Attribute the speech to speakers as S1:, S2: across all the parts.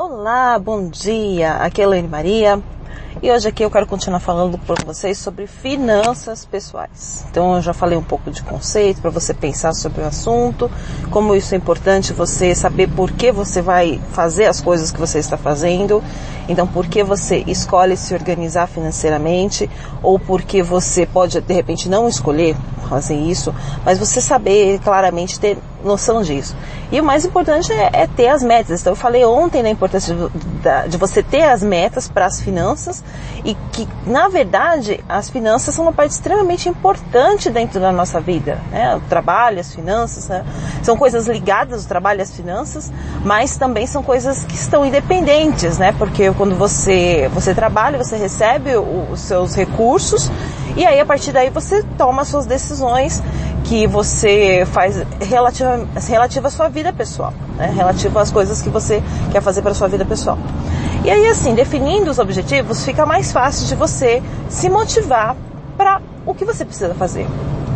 S1: Olá, bom dia, aqui é a Elaine Maria e hoje aqui eu quero continuar falando com vocês sobre finanças pessoais. Então eu já falei um pouco de conceito para você pensar sobre o assunto, como isso é importante você saber por que você vai fazer as coisas que você está fazendo, então por que você escolhe se organizar financeiramente ou por que você pode de repente não escolher fazer isso, mas você saber claramente ter noção disso. E o mais importante é ter as metas. Então eu falei ontem da importância de você ter as metas para as finanças e que, na verdade, as finanças são uma parte extremamente importante dentro da nossa vida, né? O trabalho, as finanças, né? São coisas ligadas, o trabalho e as finanças, mas também são coisas que estão independentes, né? Porque quando você trabalha, você recebe os seus recursos e aí a partir daí você toma as suas decisões que você faz relativa à sua vida pessoal, né? Relativa às coisas que você quer fazer para a sua vida pessoal. E aí assim, definindo os objetivos, fica mais fácil de você se motivar para o que você precisa fazer.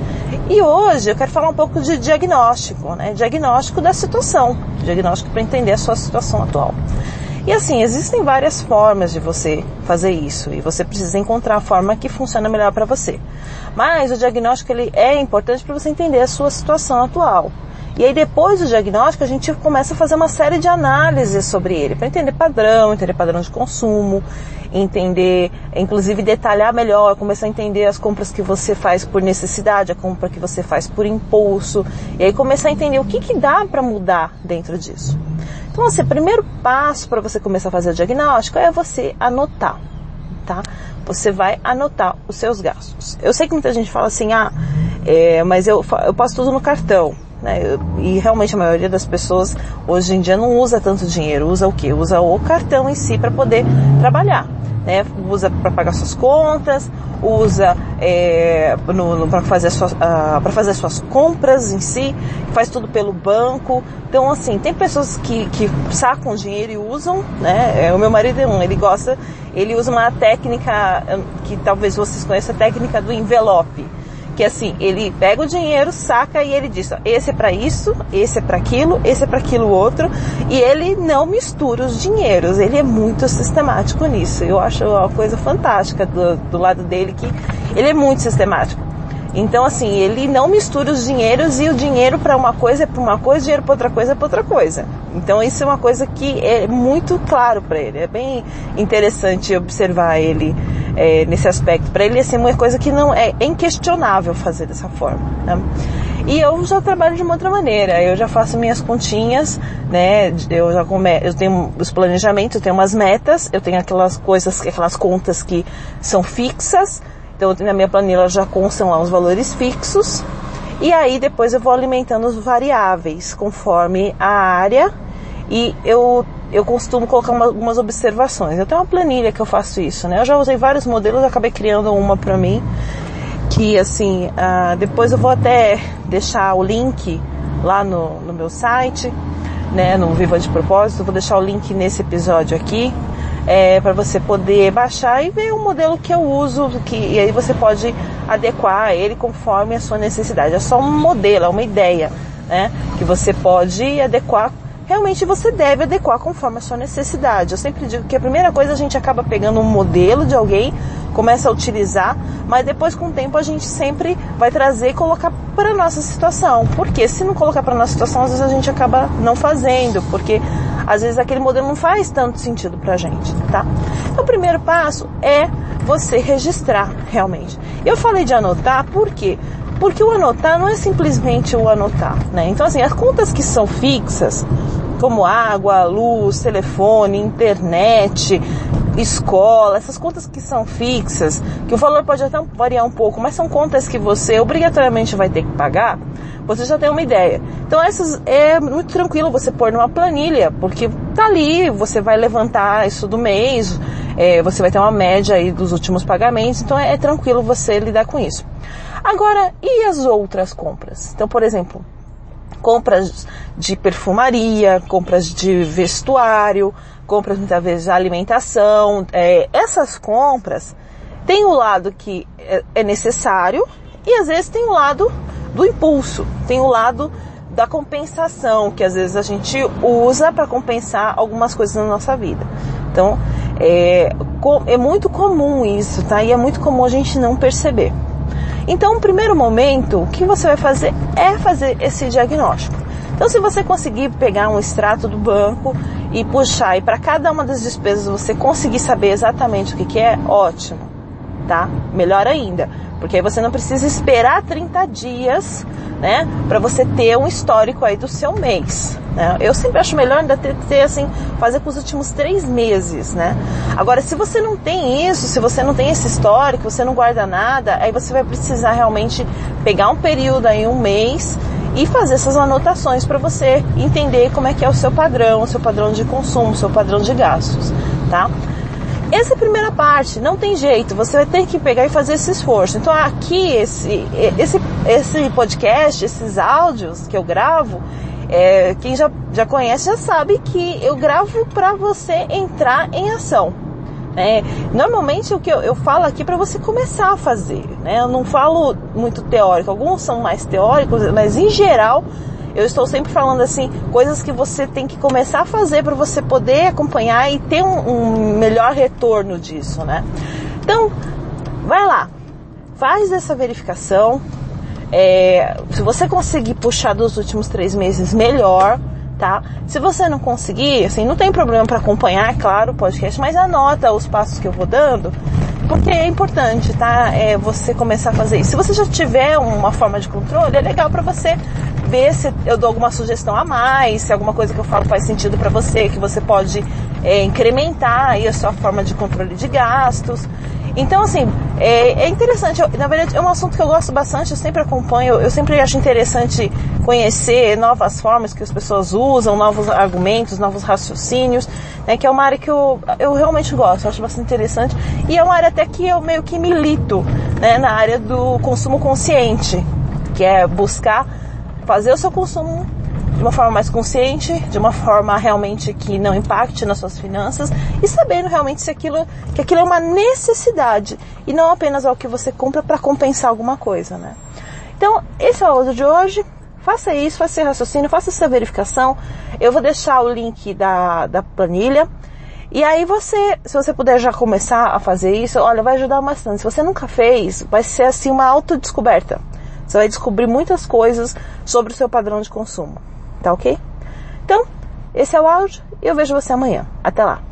S1: E hoje eu quero falar um pouco de diagnóstico, né? Diagnóstico da situação, diagnóstico para entender a sua situação atual. E assim, existem várias formas de você fazer isso e você precisa encontrar a forma que funciona melhor para você. Mas o diagnóstico ele é importante para você entender a sua situação atual. E aí depois do diagnóstico a gente começa a fazer uma série de análises sobre ele, para entender padrão de consumo, entender, inclusive detalhar melhor, começar a entender as compras que você faz por necessidade, a compra que você faz por impulso, e aí começar a entender o que dá para mudar dentro disso. Então, assim, o primeiro passo para você começar a fazer o diagnóstico é você anotar, tá? Você vai anotar os seus gastos. Eu sei que muita gente fala assim, mas eu passo tudo no cartão, né? E realmente a maioria das pessoas hoje em dia não usa tanto dinheiro, usa o quê? Usa o cartão em si para poder trabalhar, né? Usa para pagar suas contas, usa para fazer as suas compras em si, faz tudo pelo banco. Então assim, tem pessoas que sacam dinheiro e usam, né? O meu marido é ele usa uma técnica que talvez vocês conheçam, a técnica do envelope. Que assim, ele pega o dinheiro, saca e ele diz, ó, esse é para isso, esse é para aquilo, esse é para aquilo outro, e ele não mistura os dinheiros, ele é muito sistemático nisso. Eu acho uma coisa fantástica do lado dele, que ele é muito sistemático. Então assim, ele não mistura os dinheiros e o dinheiro para uma coisa é para uma coisa, o dinheiro para outra coisa é para outra coisa. Então isso é uma coisa que é muito claro para ele, é bem interessante observar ele nesse aspecto. Para ele assim, uma coisa que não é inquestionável fazer dessa forma, né? E eu já trabalho de uma outra maneira, eu já faço minhas continhas, né? Eu tenho os planejamentos, eu tenho umas metas, eu tenho aquelas contas que são fixas. Então, na minha planilha já constam lá os valores fixos. E aí, depois eu vou alimentando os variáveis conforme a área. E eu costumo colocar algumas observações. Eu tenho uma planilha que eu faço isso, né? Eu já usei vários modelos, eu acabei criando uma pra mim. Que, assim, depois eu vou até deixar o link lá no meu site, né? No Viva de Propósito. Eu vou deixar o link nesse episódio aqui. Para você poder baixar e ver o modelo que eu uso, e aí você pode adequar ele conforme a sua necessidade. É só um modelo, é uma ideia, né? Que você pode adequar, realmente você deve adequar conforme a sua necessidade. Eu sempre digo que a primeira coisa a gente acaba pegando um modelo de alguém, começa a utilizar, mas depois com o tempo a gente sempre vai trazer e colocar para a nossa situação. Porque se não colocar para a nossa situação, às vezes a gente acaba não fazendo, porque às vezes aquele modelo não faz tanto sentido pra gente, tá? Então o primeiro passo é você registrar realmente. Eu falei de anotar, por quê? Porque o anotar não é simplesmente o anotar, né? Então assim, as contas que são fixas, como água, luz, telefone, internet, escola, essas contas que são fixas, que o valor pode até variar um pouco, mas são contas que você obrigatoriamente vai ter que pagar, você já tem uma ideia. Então essas é muito tranquilo você pôr numa planilha, porque tá ali, você vai levantar isso do mês, você vai ter uma média aí dos últimos pagamentos, então é tranquilo você lidar com isso. Agora, e as outras compras? Então, por exemplo, compras de perfumaria, compras de vestuário, compras muitas vezes de alimentação, essas compras tem o lado que é necessário e às vezes tem o lado do impulso, tem o lado da compensação, que às vezes a gente usa para compensar algumas coisas na nossa vida. Então, é muito comum isso, tá? E é muito comum a gente não perceber. Então, no primeiro momento, o que você vai fazer é fazer esse diagnóstico. Então, se você conseguir pegar um extrato do banco e puxar, e para cada uma das despesas você conseguir saber exatamente o que é, ótimo, tá? Melhor ainda, porque aí você não precisa esperar 30 dias, né, para você ter um histórico aí do seu mês, né? Eu sempre acho melhor ainda ter assim, fazer com os últimos 3 meses, né? Agora, se você não tem isso, se você não tem esse histórico, você não guarda nada, aí você vai precisar realmente pegar um período aí, um mês, e fazer essas anotações para você entender como é que é o seu padrão de consumo, o seu padrão de gastos, tá? Essa é a primeira parte, não tem jeito, você vai ter que pegar e fazer esse esforço. Então aqui, esse podcast, esses áudios que eu gravo, quem já conhece já sabe que eu gravo para você entrar em ação. Normalmente o que eu falo aqui para você começar a fazer, né? Eu não falo muito teórico, alguns são mais teóricos, mas em geral eu estou sempre falando assim, coisas que você tem que começar a fazer para você poder acompanhar e ter um melhor retorno disso, né? Então, vai lá, faz essa verificação, se você conseguir puxar dos últimos 3 meses, melhor, tá? Se você não conseguir, assim, não tem problema para acompanhar, é claro, o podcast, mas anota os passos que eu vou dando, porque é importante, tá? Você começar a fazer isso. Se você já tiver uma forma de controle, é legal para você ver se eu dou alguma sugestão a mais, se alguma coisa que eu falo faz sentido para você, que você pode incrementar aí a sua forma de controle de gastos. Então, assim, é interessante, na verdade é um assunto que eu gosto bastante, eu sempre acompanho, eu sempre acho interessante conhecer novas formas que as pessoas usam, novos argumentos, novos raciocínios, né, que é uma área que eu realmente gosto, eu acho bastante interessante, e é uma área até que eu meio que milito, né, na área do consumo consciente, que é buscar fazer o seu consumo de uma forma mais consciente, de uma forma realmente que não impacte nas suas finanças e sabendo realmente se aquilo é uma necessidade e não apenas algo que você compra para compensar alguma coisa, né? Então, esse é o áudio de hoje. Faça isso, faça esse raciocínio, faça essa verificação. Eu vou deixar o link da planilha. E aí se você puder já começar a fazer isso, olha, vai ajudar bastante. Se você nunca fez, vai ser assim uma autodescoberta. Você vai descobrir muitas coisas sobre o seu padrão de consumo. Tá ok? Então, esse é o áudio e eu vejo você amanhã. Até lá!